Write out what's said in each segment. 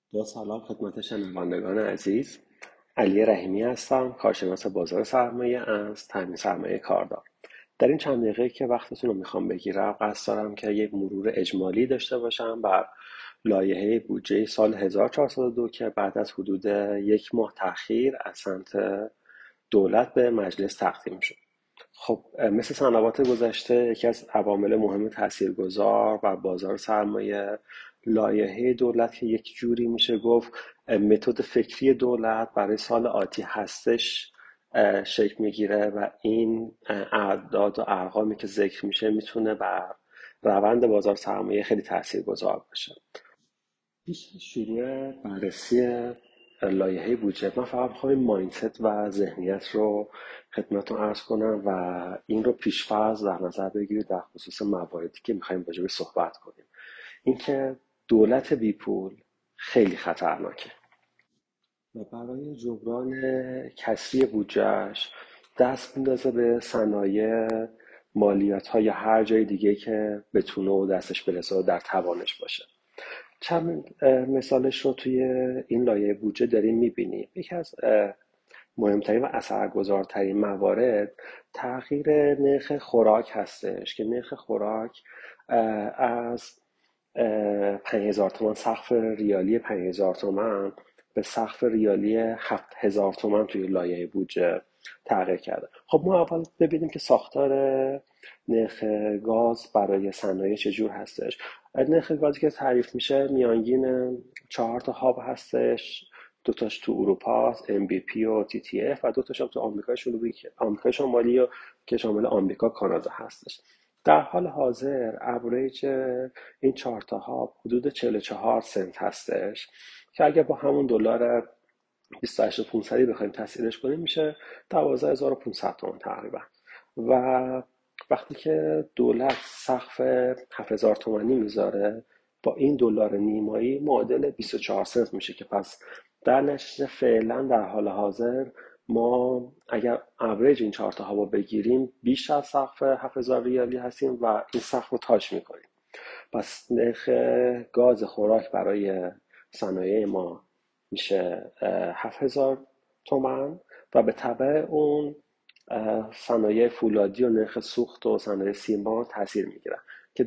با سلام خدمت شنوندگان عزیز. علی رحیمی هستم، کارشناس بازار سرمایه از تامین سرمایه کاردار. در این چند دقیقه که وقتتون رو میخوام بگیرم، قصد دارم که یک مرور اجمالی داشته باشم بر لایحه بودجه سال 1402 که بعد از حدود یک ماه تأخیر از سمت دولت به مجلس تقدیم شد. خب مثل سنوات گذشته یکی از عوامل مهم تاثیرگذار بر بازار سرمایه لایحه دولت که یک جوری میشه گفت متد فکری دولت برای سال آتی هستش شکل میگیره و این اعداد و ارقامی که ذکر میشه میتونه بر روند بازار سرمایه خیلی تاثیرگذار باشه. پیش از شروع بررسی لایحه بودجه من فقط میخوام این مایندست و ذهنیت رو خدمتتون عرض کنم و این رو پیش‌فرض در نظر بگیرید در خصوص مواردی که میخوایم راجعش صحبت کنیم. اینکه دولت بی پول خیلی خطرناکه و برای جبران کسری بودجهش دست میندازه به صنایع، مالیات ها یا هر جای دیگه که بتونه و دستش برسه و در توانش باشه. چند مثالش رو توی این لایه بودجه داریم میبینیم. یکی از مهمترین و اثرگذارترین موارد تغییر نرخ خوراک هستش که نرخ خوراک از 5,000 تومان، سقف ریالی 5,000 تومان به سقف ریالی 7,000 تومان توی لایه بودجه تغییر کرده. خب ما اول ببینیم که ساختار نرخ گاز برای صنایع چجور هستش. نرخ گازی که تعریف میشه میانگین 4 تا هاب هستش، دوتاش تو اروپا MBP و TTF و دوتاش هم تو آمریکای جنوبی، آمریکای شمالی و که شامل آمریکا کانادا هستش. در حال حاضر اوریج این 4 تا ها حدود 44 سنت هستش که اگه با همون دلار 28,500 بخوایم تسعیرش کنیم میشه 12,500 تومان تقریبا. و وقتی که دولت سقف 7,000 تومانی میذاره با این دلار نیمایی معادل 24 سنت میشه که پس در نتیجه فعلا در حال حاضر ما اگر اوریج این 4 تا ها بگیریم بیش از سقف 7,000 ریالی هستیم و این سقف رو تاچ میکنیم. پس نرخ گاز خوراک برای صنایع ما میشه 7,000 تومان و به تبع اون صنایع فولادی و نرخ سوخت و صنایع سیمان تاثیر میگیرن که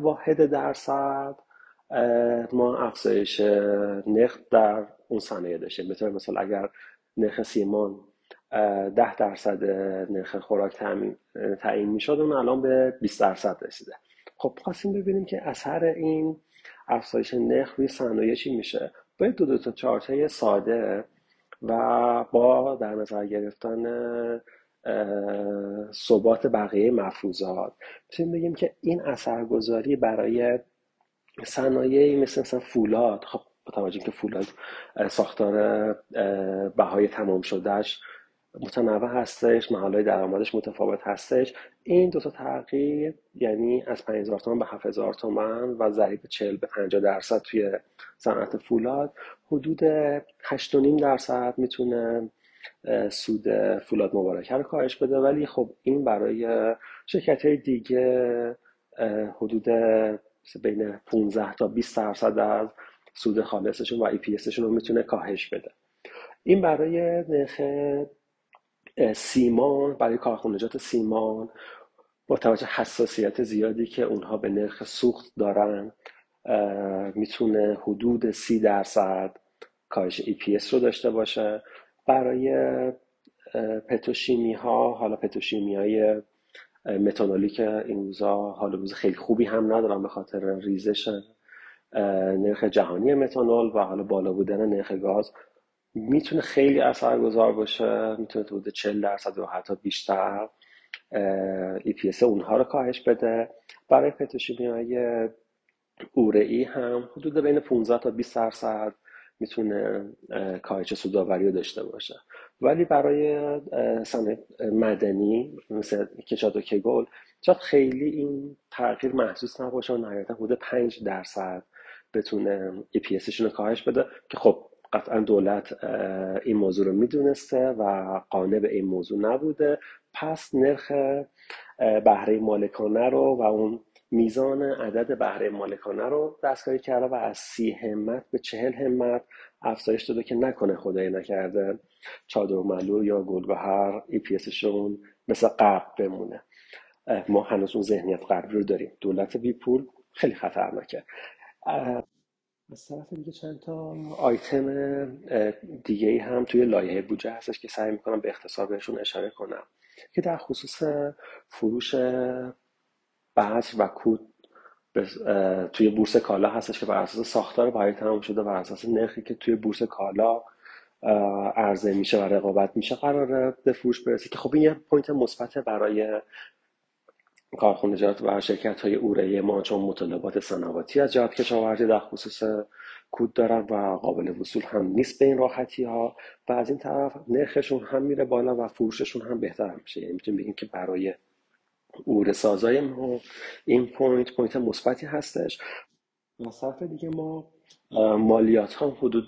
10% ما افزایش نرخ در اون صنایع داشتیم. به طور مثال اگر نرخ سیمان 10% نرخ خوراک تعیین میشد اون الان به 20% رسیده. خب خواستیم ببینیم که اثر این افزایش نرخ روی صنایع چی میشه. باید دو تا چارتای ساده و با در نظر گرفتن ثبات بقیه مفروضات میتونیم بگیم که این اثرگذاری برای صنایعی مثل فولاد، خب با توجه که فولاد ساختار بهای تمام شدهش متنوع هستش، محلهای درآمدش متفاوت هستش، این دو تا تغییر یعنی از 5,000 تومان به 7,000 تومان و ضریب 40 به 50% توی صنعت فولاد حدود 8.5% میتونه سود فولاد مبارکه رو کاهش بده. ولی خب این برای شرکت های دیگه حدود بین 15 تا 20% از سود خالصشون و EPSشون رو میتونه کاهش بده. این برای نرخ سیمان، برای کارخانجات سیمان با توجه حساسیت زیادی که اونها به نرخ سوخت دارن میتونه حدود 30% کاهش EPS رو داشته باشه. برای پتروشیمی ها، حالا پتروشیمی های متانولی که این روزا حال روز خیلی خوبی هم ندارن به خاطر ریزش نرخ جهانی متانول و حالا بالا بودن نرخ گاز، میتونه خیلی اثرگذار باشه، میتونه حدود 40% و حتی بیشتر EPS اونها رو کاهش بده. برای پتروشیمیای اورئی هم حدود بین 15 تا 20% میتونه کاهش سودآوری رو داشته باشه. ولی برای صنایع مدنی مثل کشاد و کگل شاید خیلی این تغییر محسوس نباشه و نهایتا حدود 5% بتونه EPSشون رو کاهش بده که خب قطعا دولت این موضوع رو میدونسته و قانع به این موضوع نبوده، پس نرخ بهره مالکانه رو و اون میزان عدد بهره مالکانه رو دستکاری کرده و از 30 همت به 40 همت افزایش داده که نکنه خدای نکرده چادر و ملول یا گلگهر EPSشون مثل قبل بمونه. ما هنوز اون ذهنیت قبلی رو داریم. دولت بی پول خیلی خطرناکه. از طرف دیگه چند تا آیتم دیگه ای هم توی لایحه بودجه هستش که سعی میکنم به اختصار بهشون اشاره کنم که در خصوص فروش بذر و کود توی بورس کالا هستش که بر اساس ساختار بهره تمام شده بر اساس نرخی که توی بورس کالا عرضه میشه و رقابت میشه قراره به فروش برسه که خب این یه پوینت مثبت برای کارخانجات و شرکت‌های اوره‌ای ما، چون مطالبات صنعتی از جهت کشاورزی در خصوص کود دارن و قابل وصول هم نیست به این راحتی ها و از این طرف نرخشون هم میره بالا و فروششون هم بهتر میشه. یعنی میتونیم بگیم که برای اوره سازای ما این پوینت مثبتی هستش. از طرف دیگه ما مالیات ها حدود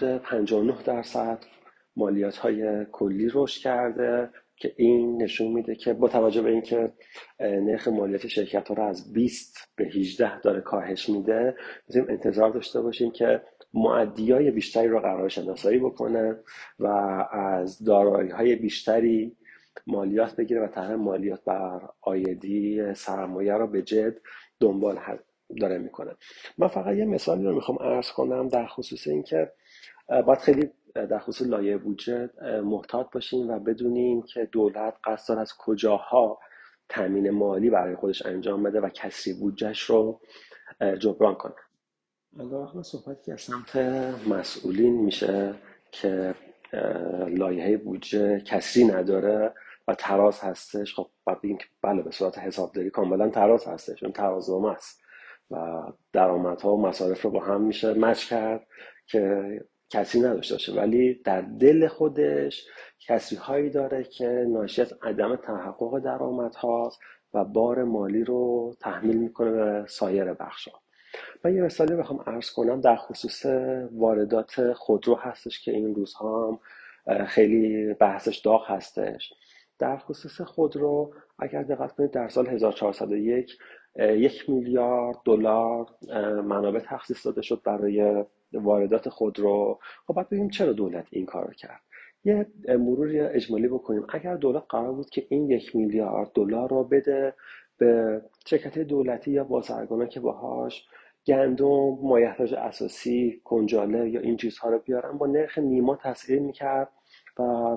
59% مالیات های کلی رشد کرده که این نشون میده که با توجه به اینکه نرخ مالیات شرکت ها رو از 20 به 18 داره کاهش میده، میتونیم انتظار داشته باشیم که مؤدیای بیشتری رو قرار شناسایی بکنه و از دارایی های بیشتری مالیات بگیره و طرح مالیات بر عایدی سرمایه رو به جد دنبال داره میکنه. من فقط یه مثالی رو میخوام عرض کنم در خصوص اینکه باید خیلی در خصوص لایه بودجه محتاط باشیم و بدونیم که دولت قصد داره از کجاها تامین مالی برای خودش انجام بده و کسری بودجهش رو جبران کنه. علیرغم صحبتی که از سمت مسئولین میشه که لایحه بودجه کسری نداره و تراز هستش، خب باید بگیم که بله به صورت حسابداری کاملا تراز هستش، اون ترازنامه است و درآمدها و مصارف رو با هم میشه مچ کرد که کسری نداشته باشه، ولی در دل خودش کسری هایی داره که ناشی از عدم تحقق درآمدهاست و بار مالی رو تحمیل میکنه به سایر بخش‌ها. من یه مثالی بخوام عرض کنم در خصوص واردات خودرو هستش که این روزها هم خیلی بحثش داغ هستش. در خصوص خودرو اگر دقت کنید در سال 1401 1 میلیارد دلار منابع تخصیص داده شد برای واردات خودرو. خب باید ببینیم چرا دولت این کار کرد. یه مرور اجمالی بکنیم. اگر دولت قرار بود که این 1 میلیارد دلار رو بده به شرکت دولتی یا بازرگانان که باهاش گندم، مایحتاج اساسی، کنجاله یا این چیزها رو بیارن، با نرخ نیما تسعیر میکرد و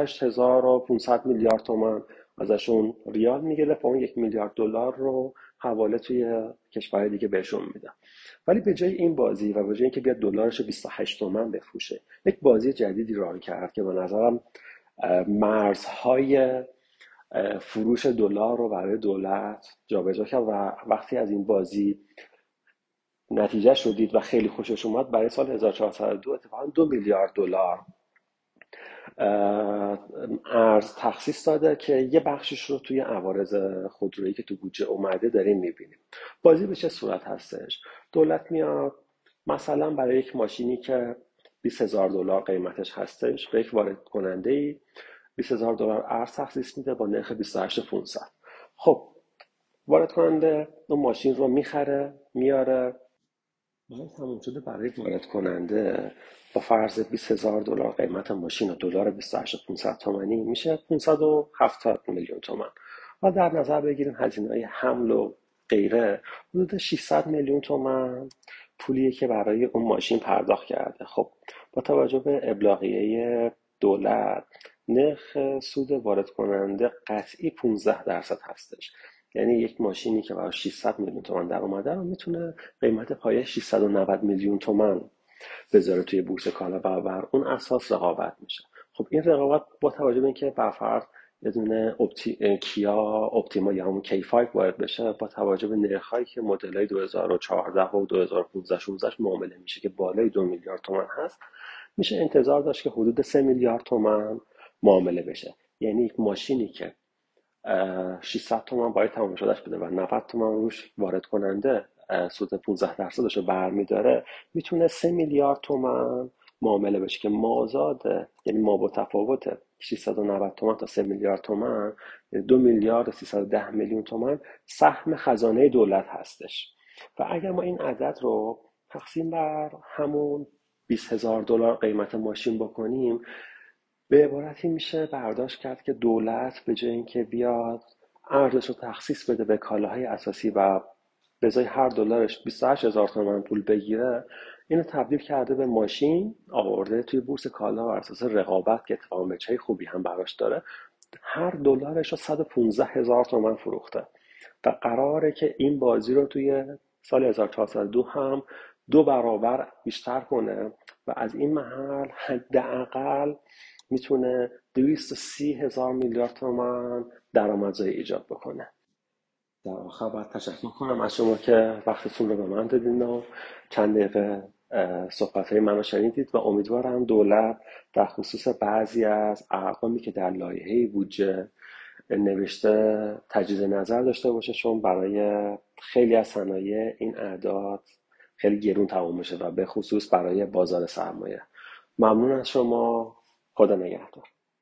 28,500 میلیارد تومان ازشون ریال میگرفت و اون 1 میلیارد دلار رو حواله توی کشور دیگه بهشون میدن. ولی به جای این بازی و به جای اینکه بیاد دلارش رو 28 تومن بفروشه، یک بازی جدیدی راه کرد که به نظرم مرزهای فروش دلار رو برای دولت جابجا کرد و وقتی از این بازی نتیجهش رو دید و خیلی خوشش اومد، برای سال 1402 اتفاقا 2 میلیارد دلار ارز تخصیص داده که یه بخشش رو توی عوارض خودرویی که تو بودجه اومده داریم میبینیم. بازی به چه صورت هستش؟ دولت میاد مثلا برای یک ماشینی که 20,000 دلار قیمتش هستش به یک وارد کننده ای 20,000 دلار ارز تخصیص میده با نرخ 28,500. خب وارد کننده اون ماشین رو میخره میاره، مال تموم شده برای وارد کننده با فرض 20,000 دلار قیمت ماشین و دلار 28,500 تومانی میشه 570 میلیون تومان و در نظر بگیریم هزینه‌های حمل و غیره حدود 600 میلیون تومان پولیه که برای اون ماشین پرداخت کرده. خب با توجه به ابلاغیه دولت نرخ سود وارد کننده قطعی 15% هستش. یعنی یک ماشینی که برای 600 میلیون تومان در اومده رو میتونه قیمت پایه 690 میلیون تومان بذاره توی بورس کالا و بر اون اساس رقابت میشه. خب این رقابت با توجه به اینکه برفرض یه دونه کیا اپتیما یا همون کی 5 وارد بشه، با توجه به نرخ‌هایی که مدل‌های 2014 و 2015 16 معامله میشه که بالای 2 میلیارد تومان هست، میشه انتظار داشت که حدود 3 میلیارد تومان معامله بشه. یعنی یک ماشینی که 600 تومان باید تمام شدهش بده و 90 تومان روش وارد کننده سود 15% رو برمیداره، میتونه 3 میلیارد تومان معامله بشه که مازاده، یعنی ما با تفاوته 690 تومان تا 3 میلیارد تومان، 2 میلیارد و 310 میلیون تومان سهم خزانه دولت هستش. و اگر ما این عدد رو تقسیم بر همون $20,000 قیمت ماشین بکنیم، به عبارتی میشه برداشت کرد که دولت به جای اینکه بیاد ارزش رو تخصیص بده به کالاهای اساسی و به ازای هر دلارش 28,000 تومان پول بگیره، اینو تبدیل کرده به ماشین، آورده توی بورس کالا بر اساس رقابت که اتفاقا بچه خوبی هم براش داره، هر دلارش رو 115,000 تومان فروخته و قراره که این بازی رو توی سال 1402 هم 2 برابر بیشتر کنه و از این محل حداقل میتونه 230,000 میلیارد تومان درآمدزایی ایجاد بکنه. در آخر باید تشکر کنم از شما که وقتتون رو به من دادین و چند دقیقه صحبت‌های منو شنیدید و امیدوارم دولت در خصوص بعضی از ارقامی که در لایحه بودجه نوشته تجدید نظر داشته باشه، چون برای خیلی از صنایع این اعداد خیلی گرون تموم میشه و به خصوص برای بازار سرمایه. ممنون از شما. خدا نگهدار.